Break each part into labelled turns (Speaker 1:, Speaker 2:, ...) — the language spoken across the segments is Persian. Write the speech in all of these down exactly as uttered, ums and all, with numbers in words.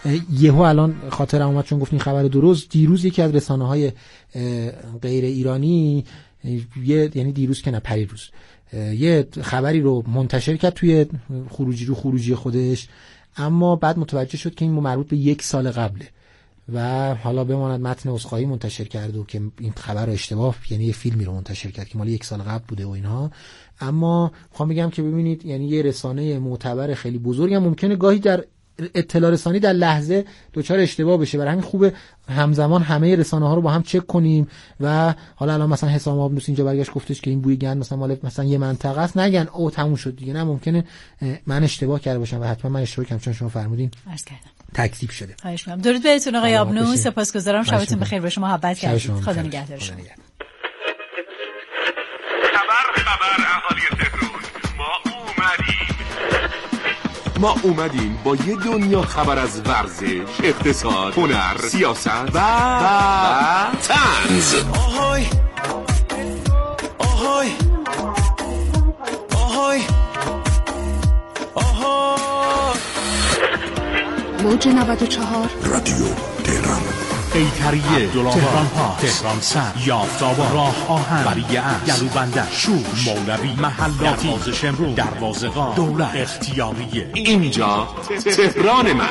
Speaker 1: یهو الان خاطرم اومد چون گفتین خبر درست، دیروز یکی از رسانه‌های غیر ایرانی یه یعنی دیروز که نه پریروز یه خبری رو منتشر کرد توی خروجی رو خروجی خودش، اما بعد متوجه شد که این مربوط به یک سال قبله و حالا بماند متن عذرخواهی منتشر کرد و که این خبر رو اشتباه، یعنی یه فیلمی رو منتشر کرد که مال یک سال قبل بوده و اینها. اما میخوام بگم که ببینید یعنی یه رسانه معتبر خیلی بزرگ هم ممکنه گاهی در اطلاع رسانی در لحظه دچار اشتباه بشه، برای همین خوبه همزمان همه رسانه ها رو با هم چک کنیم و حالا الان مثلا حسام آبنوس اینجا برگشت گفتش که این بوی گند مثلا مال مثلا یه منطقه است، نگن او تموم شد دیگه، نه ممکنه من اشتباه کرده باشم و حتما من اشتباه کردم چون شما فرمودین
Speaker 2: عرض کردم
Speaker 1: تکذیب شده.
Speaker 2: خواهش می‌کنم. درود بهتون آقای آبنوس، سپاسگزارم، شبتون بخیر باشه، محبت کردید، خدا نگهدار شما.
Speaker 3: خبر خبر اهالی تهران، ما اومدیم ما اومدیم با یه دنیا خبر از ورزش، اقتصاد، هنر، سیاست و و طنز. آهای آهای آهای آهای
Speaker 4: موج نود و چهار
Speaker 3: رادیو تهران.
Speaker 5: ایتریه، تهران پاس، تهران سر، یافت‌آباد، راه آهن، بریه اصل، گلوبندر، شوش، مولوی، محلاتی، دروازه شمرون، دروازه‌قان، دولت، اختیاریه.
Speaker 3: اینجا تهران من.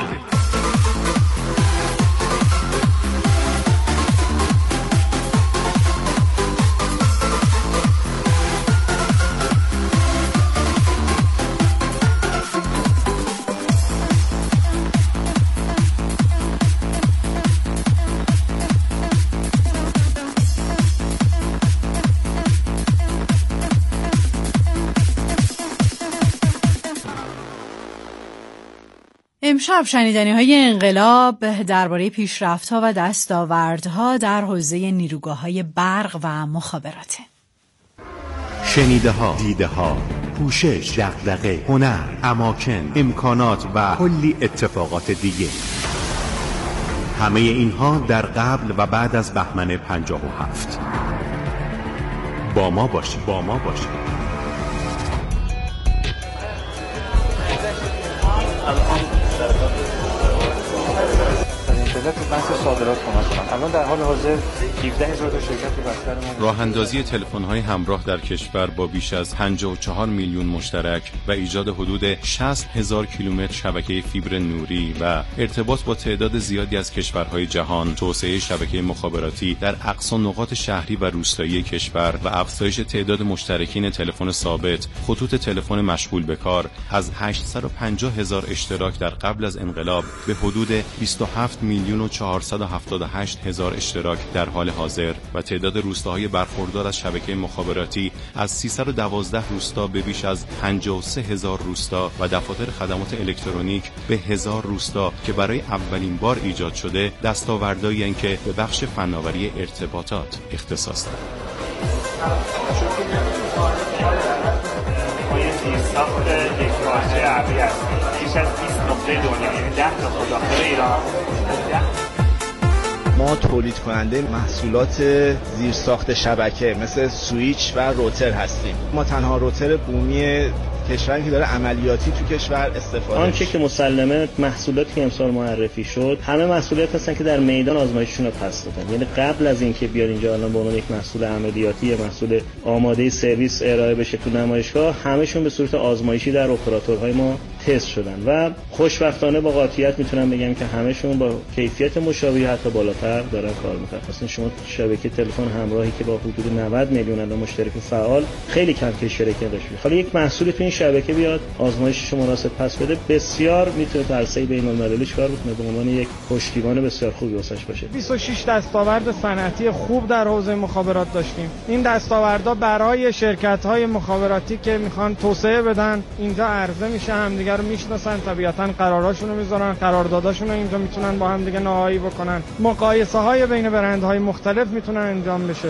Speaker 2: امشب شنیدنی‌های انقلاب درباره پیشرفت‌ها و دستاوردها در حوزه نیروگاه‌های برق و مخابراته.
Speaker 6: شنیده‌ها، دیده‌ها، پوشش، دغدغه، هنر، اماکن، امکانات و کلی اتفاقات دیگه. همه اینها در قبل و بعد از بهمن پنجاه و هفت. با ما باشید، با ما باشید.
Speaker 7: تو بحث صادرات کمک کنم. الان در حال حاضر هفده هزار تا شرکت بستر ما.
Speaker 8: راه اندازی تلفن‌های همراه در کشور با بیش از پنجاه و چهار میلیون مشترک و ایجاد حدود شصت هزار کیلومتر شبکه فیبر نوری و ارتباط با تعداد زیادی از کشورهای جهان، توسعه شبکه مخابراتی در اقصا نقاط شهری و روستایی کشور و افزایش تعداد مشترکین تلفن ثابت، خطوط تلفن مشغول به کار از هشتصد و پنجاه هزار اشتراک در قبل از انقلاب به حدود بیست و هفت میلیون و چهارصد و هفتاد و هشت هزار اشتراک در حال حاضر و تعداد روستاهای برخوردار از شبکه مخابراتی از سیصد و دوازده روستا به بیش از پنجاه و سه هزار روستا و دفاتر خدمات الکترونیک به هزار روستا که برای اولین بار ایجاد شده، دستاوردهایی هستند که به بخش فناوری ارتباطات اختصاص دارند.
Speaker 7: ساخت یک پارچه ابری است. بیش از بیست نقطه دنیا، یعنی ده تا خودآخر ایران.
Speaker 9: ما تولید کننده محصولات زیرساخت شبکه مثل سویچ و روتر هستیم. ما تنها روتر بومی کشوری که داره عملیاتی تو کشور استفاده
Speaker 10: آنچه میشه. که مسلمه محصولاتی امسال معرفی شد همه محصولات هستن که در میدان آزمایششون رو پس دادن، یعنی قبل از اینکه بیاد اینجا الان به عنوان یک محصول عملیاتی یا محصول آماده سرویس ارائه بشه تو نمایشگاه، همشون به صورت آزمایشی در اپراتورهای ما تست شدن و خوشبختانه با قاطعیت میتونم بگم که همشون با کیفیت مشابه حتی بالاتر دارن کار میکنن. مثلا شما شبکه تلفن همراهی که با حدود نود میلیون الان مشترک فعال خیلی کم که شرکت داشت. حالا یک محصول تو این شبکه بیاد آزمایشش مناسب پس بده، بسیار میتونه در عرصه بین‌المللی کار بکنه، به عنوان یک پشتیبان بسیار خوبی واسش باشه.
Speaker 11: بیست و شش دستاورد صنعتی خوب در حوزه مخابرات داشتیم. این دستاوردها برای شرکت‌های مخابراتی که میخوان توسعه بدن اینجا عرضه میشه، همدیگه رو میشناسن، طبیعتاً قراراشون رو میذارن، قرارداداشون رو اینجا میتونن با هم دیگه نهایی بکنن. مقایسه‌های بین برندهای مختلف میتونن انجام بشه.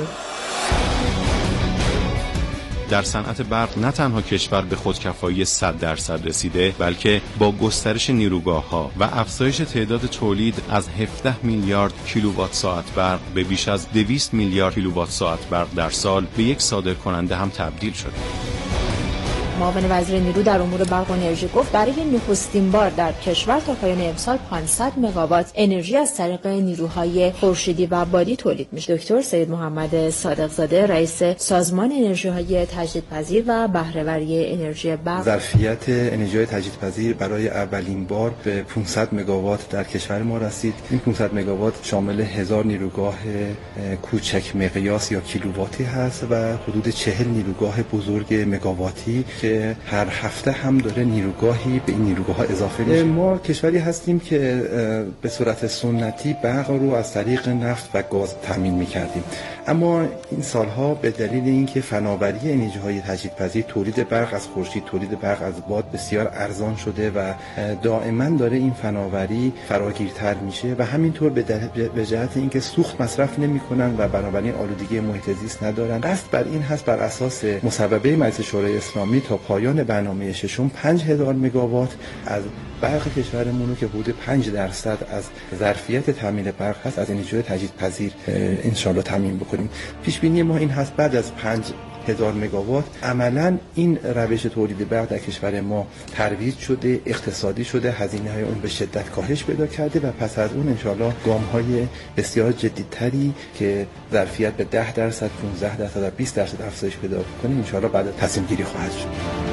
Speaker 8: در صنعت برق نه تنها کشور به خودکفایی صد درصد رسیده، بلکه با گسترش نیروگاه‌ها و افزایش تعداد تولید از هفده میلیارد کیلووات ساعت برق به بیش از دویست میلیارد کیلووات ساعت برق در سال به یک صادرکننده هم تبدیل شده.
Speaker 12: معاون وزیر نیرو در امور برق و انرژی گفت برای نخستین بار در کشور تا پایان امسال پانصد مگاوات انرژی از طریق نیروهای خورشیدی و بادی تولید میشه. دکتر سید محمد صادق زاده رئیس سازمان انرژی‌های تجدیدپذیر و بهره‌وری انرژی برق،
Speaker 13: ظرفیت انرژی‌های تجدیدپذیر برای اولین بار به پانصد مگاوات در کشور ما رسید. این پانصد مگاوات شامل هزار نیروگاه کوچک مقیاس یا کیلوواتی هست و حدود چهل نیروگاه بزرگ مگاواتی که هر هفته هم داره نیروگاهی به این نیروگاه ها اضافه میشه. ما کشوری هستیم که به صورت سنتی برق رو از طریق نفت و گاز تامین می‌کردیم، اما این سالها به دلیل اینکه فناوری انرژی‌های تجدیدپذیر، تولید برق از خورشید، تولید برق از باد بسیار ارزان شده و دائما داره این فناوری فراگیرتر میشه و همینطور به جهت اینکه سوخت مصرف نمی‌کنن و بنابراین آلودگی محیط زیست ندارن. قصد بر این هست بر اساس مصوبه مجلس شورای اسلامی تا پایان برنامه ششم پنج هزار مگاوات از برق کشورمون رو که حدود پنج درصد از ظرفیت تامین برق هست از انرژی تجدیدپذیر ان شاء الله تامین بکنیم. پیش بینی ما این هست بعد از پنج هزار مگاوات عملاً این روش تولید برق در کشور ما ترویج شده، اقتصادی شده، هزینه‌های اون به شدت کاهش پیدا کرده و پس از اون ان شاء الله گام‌های بسیار جدی‌تری که ظرفیت به ده درصد، پانزده درصد و بیست درصد افزایش پیدا کنه ان شاء الله بعد تصمیم گیری خواهد شد.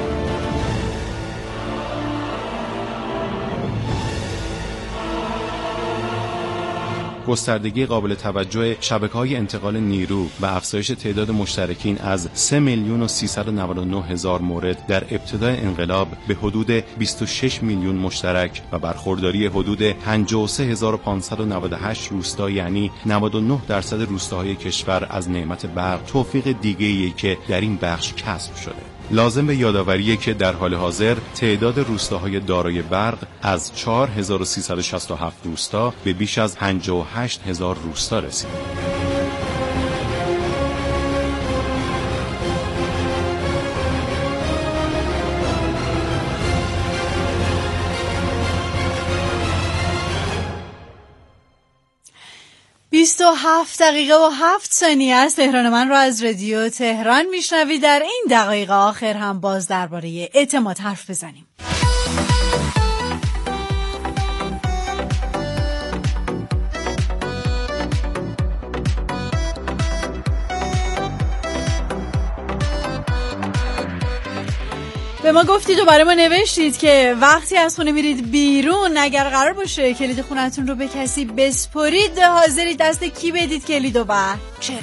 Speaker 8: گستردگی قابل توجه شبکه‌های انتقال نیرو و افزایش تعداد مشترکین از سه میلیون و سیصد و نود و نه هزار مورد در ابتدای انقلاب به حدود بیست و شش میلیون مشترک و برخورداری حدود پنجاه و سه هزار و پانصد و نود و هشت روستا یعنی نود و نه درصد روستاهای کشور از نعمت برق توفیق دیگه‌ای که در این بخش کسب شده. لازم به یادآوریه که در حال حاضر تعداد روستاهای دارای برق از چهار هزار و سیصد و شصت و هفت روستا به بیش از پنجاه و هشت هزار روستا رسید.
Speaker 2: بیست و هفت دقیقه و هفت ثانیه از تهران من رو از رادیو تهران میشنوید. در این دقایق آخر هم باز درباره اعتماد حرف بزنیم. به ما گفتید و برای ما نوشتید که وقتی از خونه میرید بیرون اگر قرار باشه کلید خونتون رو به کسی بسپرید حاضرید دست کی بدید کلیدو و چرا؟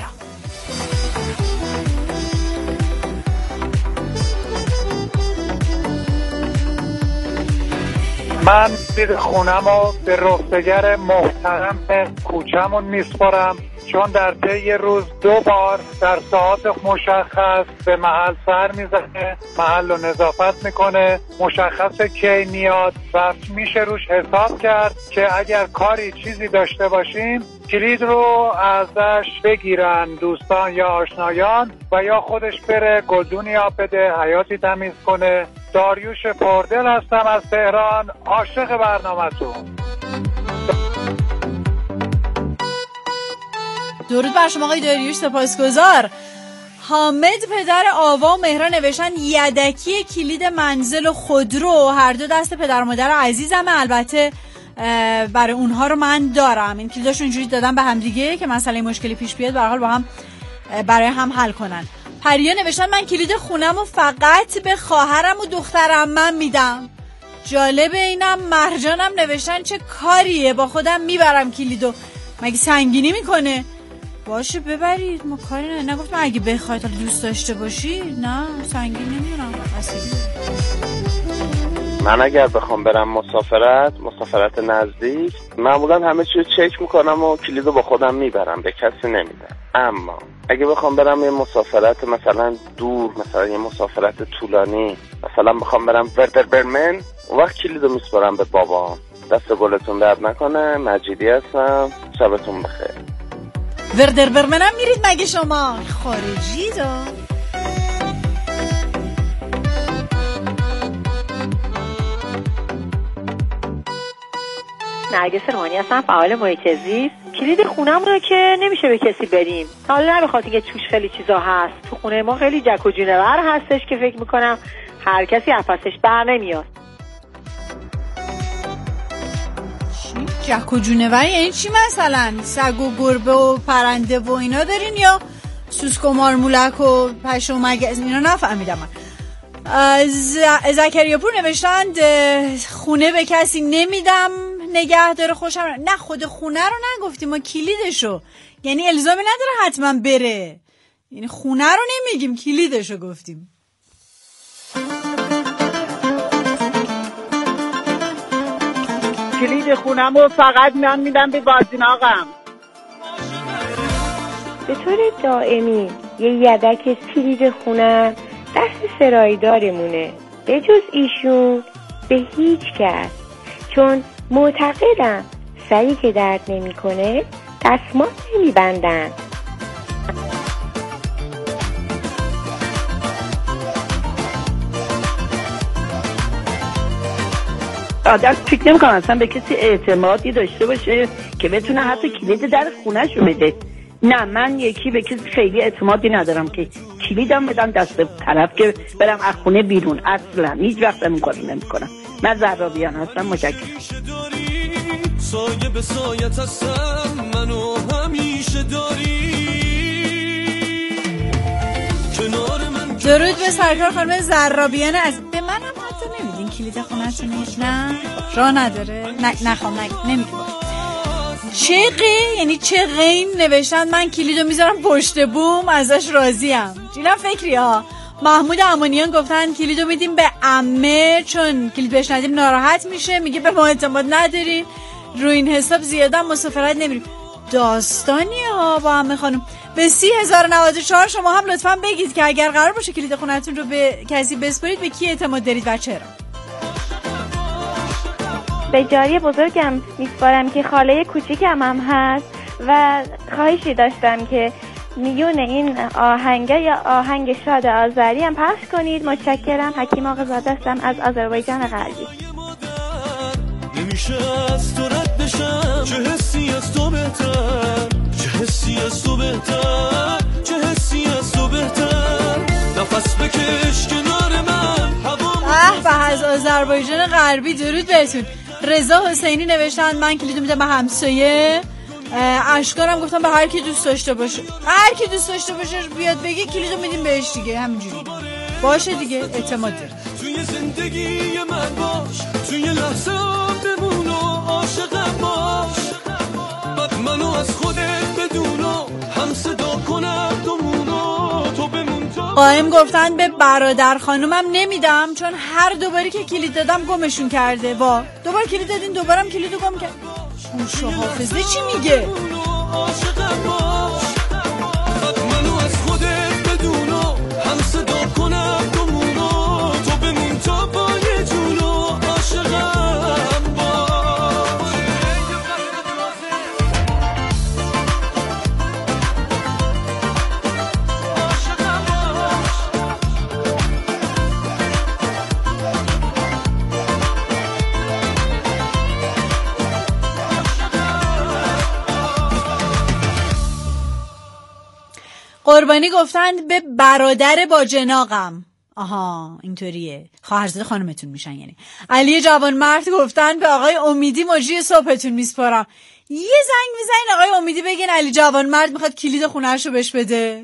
Speaker 14: من کلید خونم رو به رفتگر محترم کوچمون میسپارم، چون در طی یه روز دو بار در ساعات مشخص به محل سر میزنه، محل رو نظافت میکنه، مشخص کی میاد و میشه روش حساب کرد که اگر کاری چیزی داشته باشیم کلید رو ازش بگیرن دوستان یا آشنایان و یا خودش بره گلدونی آب بده، حیاتی تمیز کنه. داریوش پردل هستم از تهران، عاشق برنامه‌تون.
Speaker 2: درود بر شما آقای داریوش، سپاسگزار. حامد پدر آوا و مهران نوشتن یدکی کلید منزل و خودرو هر دو دست پدر و مادر عزیزمه، البته برای اونها رو من دارم. این کلیداشو اینجوری دادم به هم دیگه که مسئله مشکلی پیش بیاد به هر حال با هم برای هم حل کنن. پریا نوشتن من کلید خونم و فقط به خواهرم و دخترم من میدم. جالب اینم مرجانم نوشتن چه کاریه با خودم میبرم کلیدو، مگه سنگینی میکنه؟ باشه ببرید، ما کاری نه، نگفتم اگه بخواید دوست داشته باشی، نه سنگین نمیدونم اصلی.
Speaker 15: من اگر بخوام برم مسافرت مسافرت نزدیک معمولا همه چیو چک میکنم و کلیدو با خودم میبرم، به کسی نمیدم. اما اگه بخوام برم یه مسافرت مثلا دور، مثلا یه مسافرت طولانی، مثلا بخوام برم وردر برمن، اون وقت کلیدو میسپارم به بابام. دست گلتون درد نکنه، مجیدی هستم، شبتون بخیر.
Speaker 2: وردر برمن هم میرید مگه شما؟ خارجی دا؟
Speaker 16: نرگس روحانی هستم، فعال محیط زیست. کلید خونم رو که نمیشه به کسی بدیم، حالا نه بخاطر اینکه توش خیلی چیزا هست، تو خونه ما خیلی جک و جونور هستش که فکر میکنم هر کسی نفسش بر نمیاد.
Speaker 2: جک و جونور یعنی چی مثلا؟ سگ و گربه و پرنده و اینا دارین یا سوسک و مارمولک و پشه و مگس؟ اینا نفهمیدم من. ز... زکریا پور نوشتند خونه به کسی نمیدم نگه داره خوشم. نه خود خونه رو نگفتیم، ما کلیدشو، یعنی الزامی نداره حتما بره، یعنی خونه رو نمیگیم، کلیدشو گفتیم.
Speaker 17: کلید خونم رو فقط من میدم به بازین آقام.
Speaker 16: به طور دائمی یه یدک کلید خونم دست سرایدارمونه، به جز ایشون به هیچ کس، چون معتقدم سری که درد نمی کنه دستمال نمی بندن.
Speaker 17: آدم فکر نمی کنم اصلا به کسی اعتمادی داشته باشه که بتونه حتی کلید در خونش رو بده. نه، من یکی به کسی خیلی اعتمادی ندارم که کلیدم بدم دست طرف که برم از خونه بیرون. اصلا هیچ وقت این کارو نمی‌کنم. من زرابیان هستم. متشکرم.
Speaker 18: سایه به سایت هستم، منو همیشه داری کنار من.
Speaker 2: درود به سرکار خانم زرابیان. از به منم حتی نمیدین کلید خونه‌تون؟ نه راه نداره. نه نخوام نگ نمیگم. چه قی یعنی چه غین نوشتن من کلیدو میذارم پشت بوم ازش راضیم. جیلا فکری ها. محمود امانیان گفتن کلیدو میدیم به عمه چون کلید بهش ندیم ناراحت میشه، میگه به ما اعتماد نداری، رو این حساب زیادا مسافرت نمیریم. داستانی ها با عمه خانم. به سی هزار و نود و چهار شما هم لطفا بگید که اگر قرار باشه کلید خونتون رو به کسی بسپارید به کی اعتماد دارید و چرا؟
Speaker 19: به جاری بزرگم میسپارم که خاله کوچیکم هم هست و خواهشی داشتم که میون این آهنگه یا آهنگ شاد آذری هم پخش کنید. متشکرم. حکیم آقازاده هستم از آذربایجان غربی.
Speaker 18: نمیشه از تو رد بشم، چه حسی از تو بهتر، چه حسی از تو بهتر، چه حسی از تو بهتر، نفس بکش کنار من.
Speaker 2: اه به از آذربایجان غربی درود بهتون. رضا حسینی نوشتن من کلیدو میدم به همسایه. اشکارم گفتم به هر کی دوست داشته باشه، هر کی دوست داشته باشه بیاد بگه کلیدو میدیم بهش دیگه، همینجوری باشه دیگه، اعتماد داره.
Speaker 18: توی زندگی من باش، توی لحظه بمون و عاشقم باش، بعد منو از خودت بدون و هم صدا کنم دومونو تو بمون.
Speaker 2: قائم گفتن به برادر خانومم نمیدم چون هر دوباری که کلید دادم گمشون کرده. با دوبار کلید دادین دوبارم کلیدو گم کرد. گوش و حافظه چی میگه؟
Speaker 18: منو از خودت بدون و هم صدا کنم دومونو تو بمون تا با یه جون و عاشقم باش.
Speaker 2: قربانی گفتند به برادر با جناقم. آها اینطوریه، خواهرزاده خانمتون میشن یعنی. علی جوانمرد گفتن به آقای امیدی مجری صبحتون میسپارم. یه زنگ میزنین آقای امیدی بگین علی جوانمرد میخواد کلید خونه‌شو بهش بده.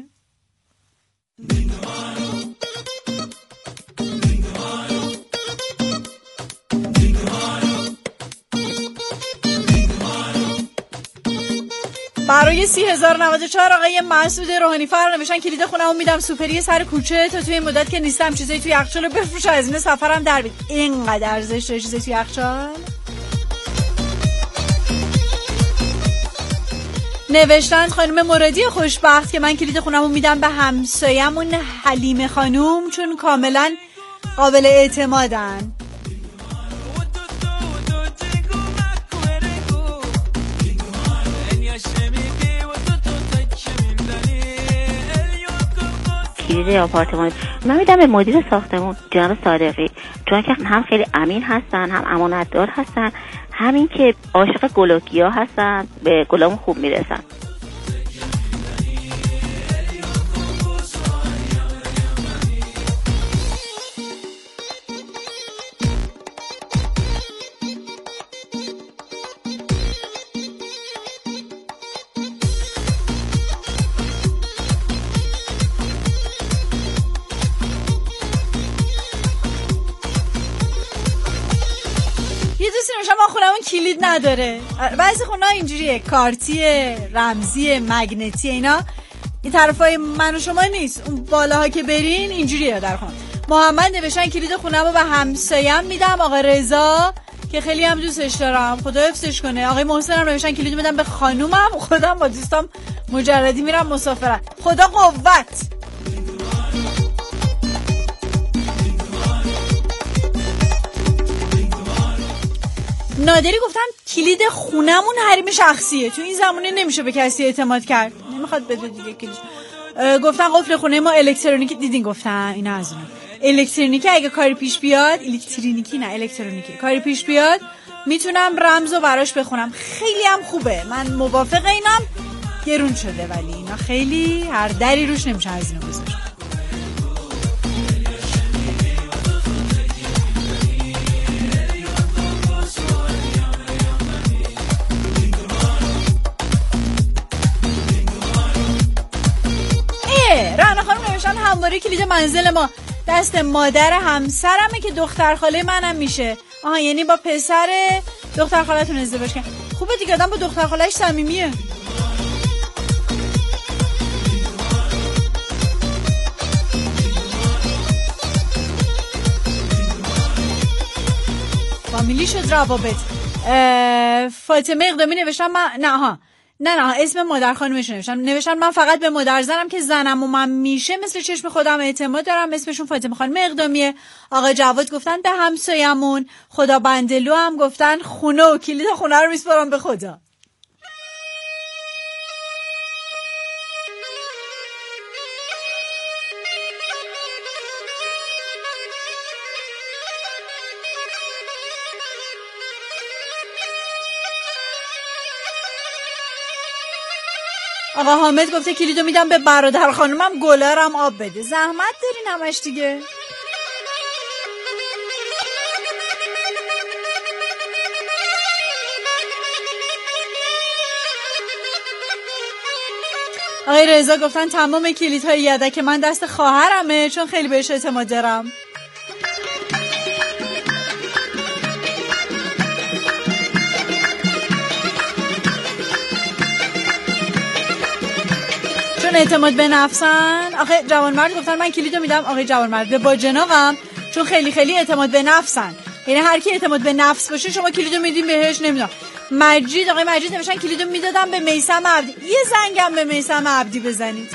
Speaker 2: برای سی هزار و نود و چهار آقای مسعود روحانی فر نوشتن کلید خونه‌مو میدم سوپری سر کوچه تا توی این مدت که نیستم چیزایی توی یخچال بفروش، از این سفرم در بیاد. اینقدر ارزش داره چیزایی توی یخچال؟ نوشتن خانم مرادی خوشبخت که من کلید خونه‌مو میدم به همسایه‌مون حلیمه خانوم چون کاملا قابل اعتمادن.
Speaker 20: کلید آپارتمان من میدم به مدیر ساختمون جناب صادقی، چون که هم خیلی امین هستن، هم امانتدار هستن، همین که عاشق گلوگیا هستن، به گلامون خوب میرسن.
Speaker 2: خونمون کلید نداره. بعضی خونه اینجوریه، کارتیه، رمزیه، مگنتیه، اینا این طرفای من و شما نیست. اون بالاها که برین اینجوریه در خونه. محمد نوشتن کلید خونمو به همسایم میدم، آقا رضا که خیلی هم دوستش دارم، خدا حفظش کنه. آقای محسن هم نوشتن کلید میدم به خانومم، خودم با دوستام مجردی میرم مسافرت. خدا قوت. نادری گفتن کلید خونمون حریم شخصیه، تو این زمانه نمیشه به کسی اعتماد کرد، نمیخواد بده دیگه کلید. گفتن قفل خونه ما الکترونیکی، دیدین گفتن اینا از اون الکترونیکی اگه کاری پیش بیاد، الکترونیکی نه الکترونیکی کاری پیش بیاد میتونم رمزو براش بخونم. خیلی هم خوبه، من موافق اینم. گرون شده ولی اینا خیلی هر دری روش نمیشه هزینه گذاشت. رهنا خانم نوشتن همواره کلید منزل ما دست مادر همسرمه که دختر خاله منم میشه. آها یعنی با پسر دختر خالتون ازدواج کردن. خوبه دیگه، آدم با دختر خاله‌اش صمیمیه. فامیلی شد روابط. فاطمه اقدامی نوشتن من نه ها نه نه اسم مادر خانومش نوشتم. نوشتن من فقط به مادر زنم که زنم و من میشه مثل چشم خودم اعتماد دارم. اسمشون فاطمه خانم اقدامیه. آقا جواد گفتن به همسایمون. خدا بندلو هم گفتن خونه و کلید خونه رو میسپارم به خدا. آقا حامد گفته کلیدو میدم به برادر خانومم، گلارم آب بده. زحمت دارین همش دیگه. آقای رضا گفتن تمام کلیدهای یدک من دست خواهرمه چون خیلی بهش اعتماد دارم. اعتماد به نفسن. آخه جوانمرد گفتن من کلیدو میدم آقای جوانمرد به با جناقم چون خیلی خیلی اعتماد به نفسن. یعنی هر کی اعتماد به نفس باشه شما کلیدو میدین بهش. نمیدونم مجید آقای مجید نوشتن کلیدو میدادم به میثم عبدی. یه زنگم به میثم عبدی بزنید.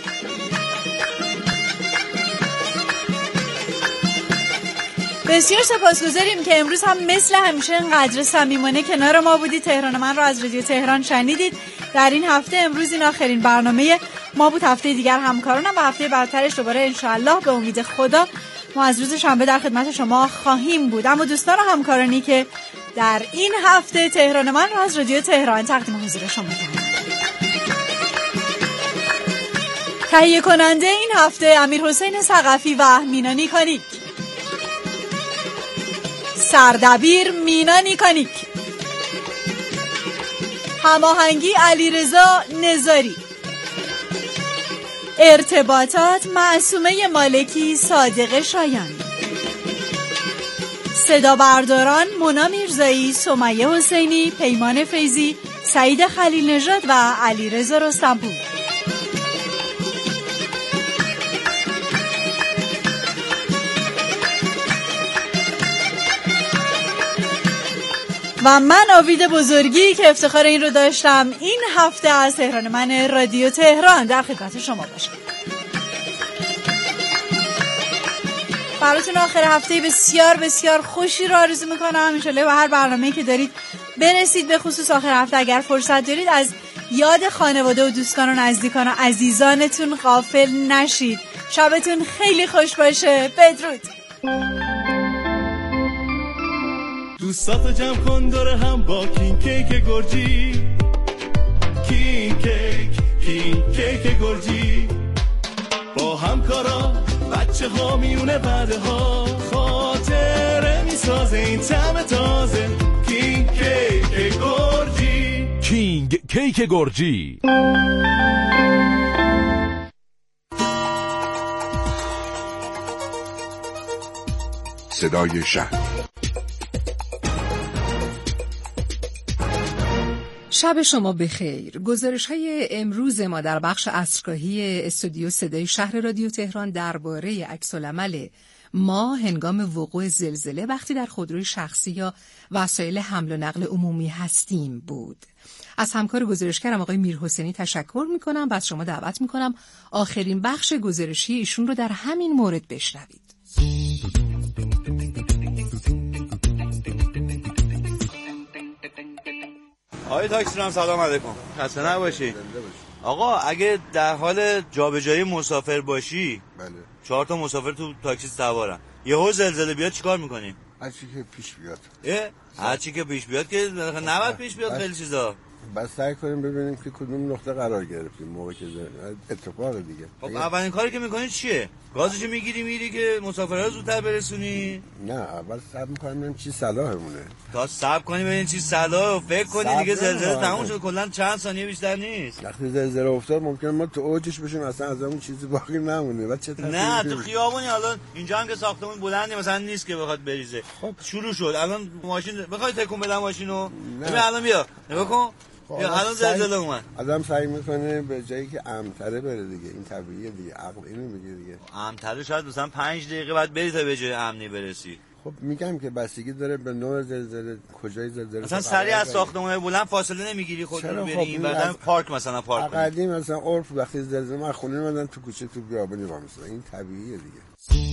Speaker 2: بسیار سپاسگزاریم که امروز هم مثل همیشه اینقدر صمیمانه کنار ما بودید. تهران من رو از رادیو تهران شنیدید. در این هفته امروز این آخرین برنامه ما بود. هفته دیگر همکارانم و هفته بعدترش دوباره انشاءالله به امید خدا ما از روز شنبه در خدمت شما خواهیم بود. اما دوستان و همکارانی که در این هفته تهران من رو از رادیو تهران تقدیم حضور شما کردم. تهیه کننده این هفته امیرحسین ثقفی و مینا نیکانیک. سردبیر مینا نیکانیک. هماهنگی علیرضا نزاری. ارتباطات معصومه مالکی صادق شایان. صدا برداران مونا میرزایی، سمیه حسینی، پیمان فیضی، سعید خلیل نژاد و علیرضا رستمپور. و من آوید بزرگی که افتخار این رو داشتم این هفته از تهران من رادیو تهران در خدمت شما باشم. براتون آخر هفته بسیار بسیار خوشی رو آرزو میکنم. انشالله به هر برنامه‌ای که دارید برسید. به خصوص آخر هفته اگر فرصت دارید از یاد خانواده و دوستان و نزدیکان و عزیزانتون غافل نشید. شبتون خیلی خوش باشه. بدرود.
Speaker 18: دوستاتو جمع کن دور هم با کین کیک گرجی. کین کیک کین کیک گرجی با همکارا بچه ها میونه بعده ها خاطره میسازه این طعم تازه. کینگ کیک گرجی.
Speaker 5: کینگ کیک گرجی.
Speaker 3: صدای شهر.
Speaker 21: شب شما بخیر. گزارش‌های امروز ما در بخش عصرگاهی استودیو صدای شهر رادیو تهران درباره عکس‌العمل ما هنگام وقوع زلزله وقتی در خودروی شخصی یا وسایل حمل و نقل عمومی هستیم بود. از همکار گزارشگرم آقای میرحسینی تشکر می‌کنم و از شما دعوت می‌کنم آخرین بخش گزارشی ایشون رو در همین مورد بشنوید.
Speaker 22: آقای تاکسیران سلام علیکم. خسته نباشی. آقا اگه در حال جابجایی مسافر باشی، بله. چهار تا مسافر تو تاکسی سوارن. یهو زلزله بیاد چیکار می‌کنی؟
Speaker 23: هر چی که پیش بیاد.
Speaker 22: اه؟ هر چی که پیش بیاد که نباید پیش بیاد خیلی چیزا.
Speaker 23: بس سعی کنیم ببینیم که کدوم نقطه قرار گرفتیم موقع که اتفاق دیگه.
Speaker 22: خب اولین کاری که می‌کنی چیه؟ گازشو میگیری میری که مسافرها زودتر برسونی؟
Speaker 23: نه اول صبر می‌کنیم ببینیم چی صلاحمونه.
Speaker 22: تا صبر کنی ببین چی صلاح، فکر کنی دیگه زلزله تموم شد، کلا چند ثانیه بیشتر نیست.
Speaker 23: وقتی زلزله افتاد ممکنه ما تو اوجش بشیم اصلا از اون چیزی باقی نمونه. بعد چه
Speaker 22: نه تو خیابونی الان اینجا هم که ساختمون بلندی مثلا نیست که بخواد بریزه. خب شروع شد. الان ماشین بخوای تکون بدم ماشینو؟ ببین الان بیا. نگاه کن. یا الان زلزله اومد.
Speaker 23: آدم سعی میکنه به جایی که امن‌تره بره دیگه. این طبیعیه دیگه. عقل اینو میگه دیگه.
Speaker 22: امن‌تره شاید مثلا پنج دقیقه بعد بری تا به جای امنی برسی.
Speaker 23: خب میگم که بستگی داره به نوع زلزله، کجای زلزله.
Speaker 22: مثلا سریع از ساختمون بلند فاصله نمیگیری خودت رو بری این بعدن پارک مثلا پارک کنی.
Speaker 23: قدیم مثلا عرف وقتی زلزله ما خونه اومدن تو کوچه تو بیابونی وام می‌سازن. این طبیعیه دیگه.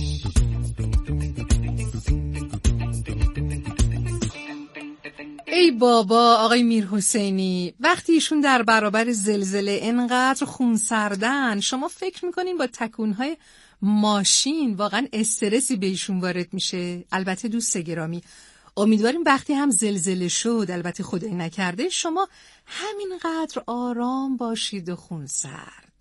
Speaker 21: ای بابا آقای میرحسینی، وقتی ایشون در برابر زلزله انقدر خونسردن، شما فکر میکنین با تکونهای ماشین واقعا استرسی به ایشون وارد میشه؟ البته دوست گرامی، امیدواریم وقتی هم زلزله شد، البته خدای نکرده، شما همینقدر آرام باشید و خونسرد.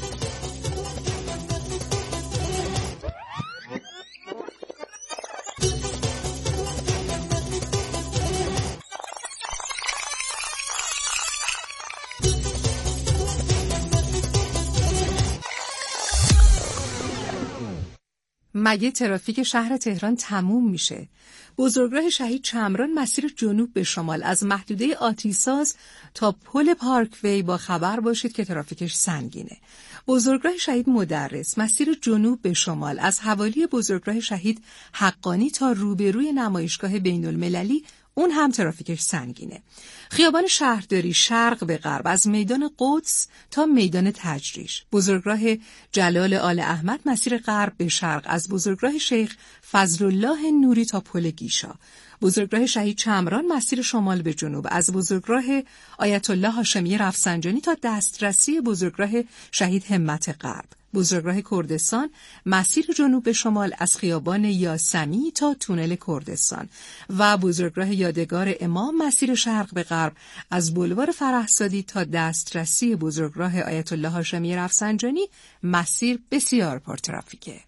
Speaker 21: مگه ترافیک شهر تهران تموم میشه؟ بزرگراه شهید چمران مسیر جنوب به شمال از محدوده آتیساز تا پل پارکوی با خبر باشید که ترافیکش سنگینه. بزرگراه شهید مدرس مسیر جنوب به شمال از حوالی بزرگراه شهید حقانی تا روبروی نمایشگاه بین المللی اون هم ترافیکش سنگینه. خیابان شهرداری شرق به غرب از میدان قدس تا میدان تجریش. بزرگراه جلال آل احمد مسیر غرب به شرق از بزرگراه شیخ فضلالله نوری تا پل گیشا. بزرگراه شهید چمران مسیر شمال به جنوب از بزرگراه آیت الله هاشمی رفسنجانی تا دسترسی بزرگراه شهید همت غرب. بزرگراه کردستان مسیر جنوب به شمال از خیابان یاسمی تا تونل کردستان و بزرگراه یادگار امام مسیر شرق به غرب از بولوار فرهزادی تا دسترسی بزرگراه آیت الله هاشمی رفسنجانی مسیر بسیار پرترافیکه.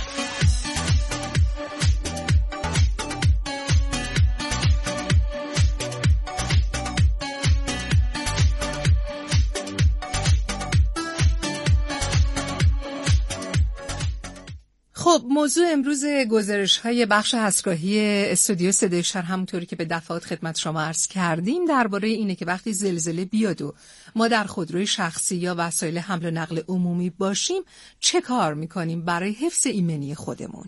Speaker 21: خب موضوع امروز گزارش‌های بخش عصرگاهی استودیو صدای شهر همونطوری که به دفعات خدمت شما عرض کردیم درباره اینه که وقتی زلزله بیاد و ما در خودروی شخصی یا وسایل حمل و نقل عمومی باشیم چه کار می‌کنیم برای حفظ ایمنی خودمون؟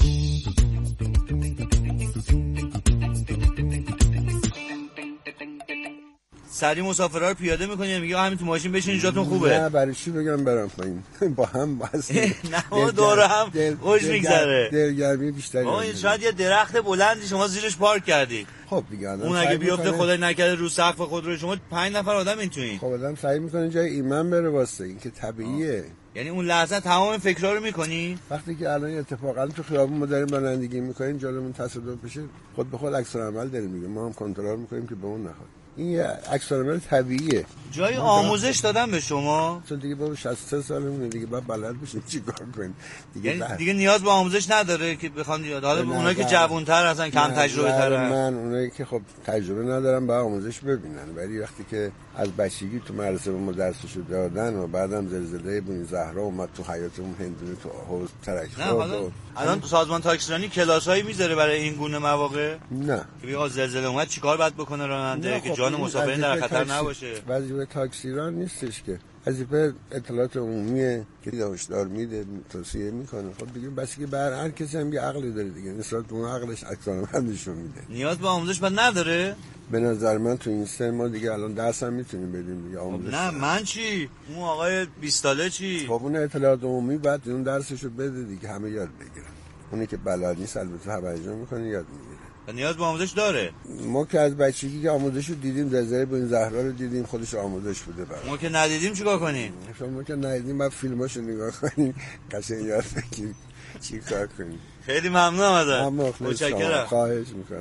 Speaker 22: سری مسافرها رو پیاده می‌کنی میگه همین تو ماشین بشین جاتون خوبه؟
Speaker 23: نه برای چی بگم برام پایین با هم واسه
Speaker 22: نه ما دور هم خوش میگذره.
Speaker 23: دلگرمی بیشتری.
Speaker 22: آقا شاید یه درخت بلندی شما زیرش پارک کردی.
Speaker 23: خب دیگه
Speaker 22: اون اگه بیفته خدای نکرده رو سقف خودروی شما پنج نفر آدم این توین.
Speaker 23: خب آدم سعی می‌کنه جای ایمن بره واسه این که طبیعیه.
Speaker 22: یعنی اون لحظه تمام فکرا رو می‌کنی؟
Speaker 23: وقتی که الان اتفاقا تو خیابون ما داریم رانندگی می‌کنیم جلومون تصادف بشه خود به خود عکس العمل داریم میگه ما هم کنترل می‌کنیم که به اون نخواد. این یه عکس‌العمل طبیعیه.
Speaker 22: جای آموزش دادن به شما؟
Speaker 23: چون دیگه با شصت و سه سالمونه دیگه بعد بلد بشیم چیکار کنیم.
Speaker 22: دیگه یعنی دیگه نیاز به آموزش نداره که بخوان یاد. حالا اونایی که جوان‌تر هستن کم تجربه ترن.
Speaker 23: من اونایی که خب تجربه ندارن با آموزش ببینن. ولی وقتی که از بچگی تو مدرسه به ما درسشو دادن و بعدم زلزله بنی زهرا اومد تو حیاتمون هندونه تو حوض ترک خورد.
Speaker 22: الان تو سازمان تاکسیرانی کلاسایی میذاره برای این گونه مواقع؟
Speaker 23: نه.
Speaker 22: که بگه زلزله اومد چیکار باید بکنه راننده که جان مسافرین در خطر نباشه.
Speaker 23: وظیفه تاکسیران نیستش که، وظیفه اطلاعات عمومیه که هشدار میده، توصیه میکنه. خب دیگه بس که بر هر کسی هم یه عقلی داره دیگه، نسبت به اون عقلش عکس‌العملشو میده.
Speaker 22: نیاز به آموزش بعد نداره؟
Speaker 23: به نظر من تو این سن ما دیگه الان درس هم میتونیم بدیم دیگه آموزش.
Speaker 22: نه من چی؟ اون آقای بیست ساله چی؟
Speaker 23: خب اون اطلاعات عمومی بعد اون درسشو بده دیگه، همه یاد بگیرن. اونی که بلد نیست البته توجه میکنه یاد میگیره.
Speaker 22: نیاز به آموزش داره.
Speaker 23: ما که از بچگی که آموزشو دیدیم، زلزله بن زهرا رو دیدیم، خودش آموزش بوده برام.
Speaker 22: ما که ندیدیم چیکار کنیم؟
Speaker 23: شما که ندیدیم بعد فیلماشو نگاه کنیم، قشنگ یاد بگیریم چیکار کنیم.
Speaker 22: خیلی ممنونم ازت.
Speaker 23: متشکرم. خواهش میکنم.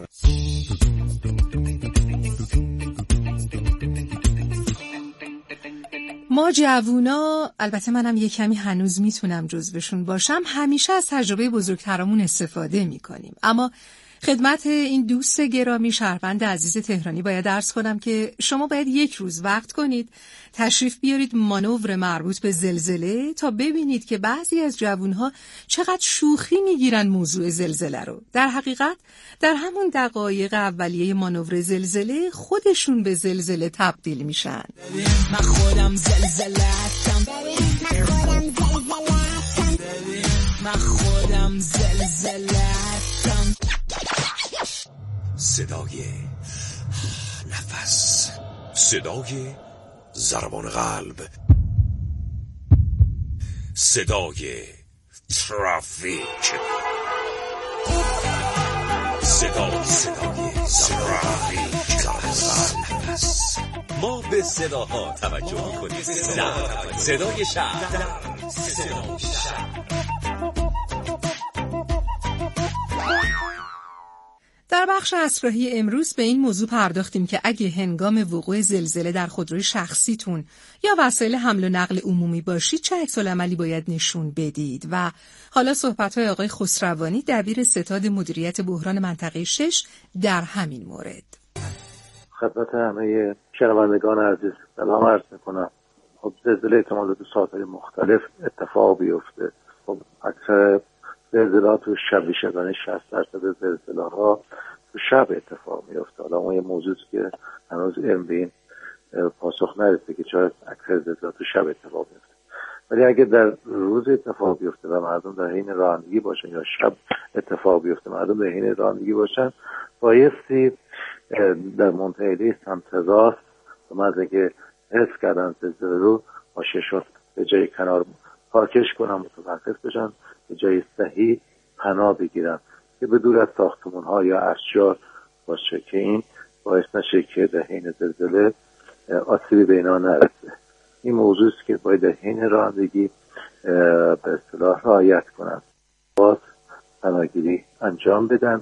Speaker 21: ما جوونا، البته منم یه کمی هنوز میتونم جزوشون باشم، همیشه از تجربه بزرگترامون استفاده میکنیم. اما خدمت این دوست گرامی شهروند عزیز تهرانی باید عرض کنم که شما باید یک روز وقت کنید تشریف بیارید مانور مربوط به زلزله تا ببینید که بعضی از جوانها چقدر شوخی میگیرن موضوع زلزله رو. در حقیقت در همون دقایق اولیه مانور زلزله خودشون به زلزله تبدیل میشن.
Speaker 18: من خودم زلزله‌ام، من خودم زلزله‌ام.
Speaker 5: صدای نفس، صدای ضربان قلب، صدای ترافیک، صدای صدای ترافیک. نفس. ما به صداها توجه می‌کنیم. صدای شهر، صدای شهر.
Speaker 21: در بخش اسرایی امروز به این موضوع پرداختیم که اگه هنگام وقوع زلزله در خودروی شخصیتون یا وسایل حمل و نقل عمومی باشید چه عکس‌العملی باید نشون بدید. و حالا صحبت‌های آقای خسروانی دبیر ستاد مدیریت بحران منطقه شش در همین مورد.
Speaker 1: خدمت همه شنوندگان عزیز سلام عرض می‌کنم. خب زلزله احتمال داره ساعت‌های مختلف اتفاق بیفته. خب اکثر زلزله‌ها تو شب شبانه شصت درصد زلزله‌ها تو شب اتفاق میفته. حالا اون یه موضوعی که هنوز علم به این پاسخ نرسیده که چرا اکثر زلزله‌ها تو شب اتفاق میفته. ولی اگه در روز اتفاق بیفته و مردم در حین رانندگی باشن یا شب اتفاق بیفته مردم در حین رانندگی باشن، بایستی در منتهیه سمت راست و از که حس کردن زلزله رو ماشینشون به جای کنار پارکش کنن، متوقف بشن، به جای صحیح پناه بگیرن که به دور از ساختمون ها یا اشجار باشه که این باعث نشه که در حین زلزله آسیبی به اینا نرسه. این موضوعی است که باید در حین رانندگی به اصطلاح رعایت کنن، باز پناهگیری انجام بدن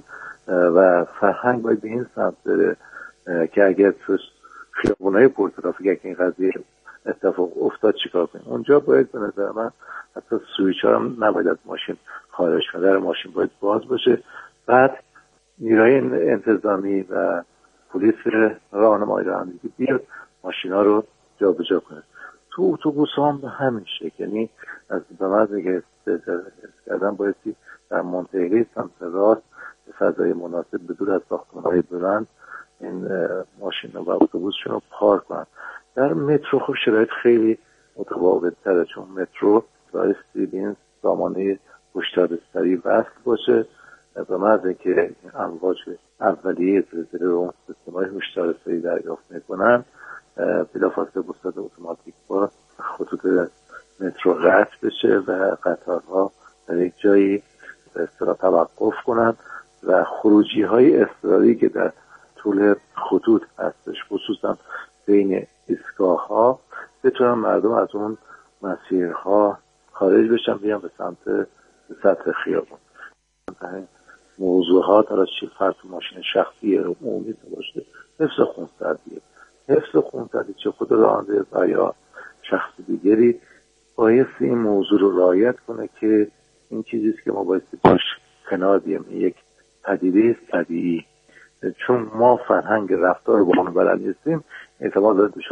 Speaker 1: و فرهنگ باید به این سمت بره که اگر تو خیابونای پرترافیک که این قضیه اتفاق افتاد چیکار کنیم. اونجا باید به نظر من حتی سویچ ها هم نباید از ماشین خارج کنه، در ماشین باید باز باشه. بعد نیروی انتظامی و پلیس راهنمایی رانندگی بیاد ماشین ها رو جابجا کنه. تو اتوبوس هم به همین شکل، یعنی از به معنی که کردن باید در منطقه سمت راست فضای مناسب به دور از ساختمان‌های بلند این ماشین و اتوبوسشون رو پارک کنن. در مترو خب شرایط خیلی متفاوت تره، چون مترو بایستی به این سامانه هشدار سریع وصل باشه به محض که امواج اولیه زلزله رو سیستم‌های هشدار سریع دریافت میکنن بلافاصله به صورت اتوماتیک با خطوط مترو قطع بشه و قطارها در یک جایی به اصطلاح توقف کنن و خروجی های اضطراری که در طول خطوط هستش خصوصا بین ایستگاه ها بتونن مردم از اون مسیرها خارج بشن بیان به سمت سطح خیابون. موضوعات را چی فرض ماشین شخصی عمومی باشه، حفظ خونسردی حفظ خونسردی چه خود راننده و یا شخص دیگری باید این موضوع رو رعایت کنه که این چیزیست که ما باید باش کنار بیام. یک پدیده طبیعی، چون ما فرهنگ رفتار با اون بلد نیستیم احتمال داره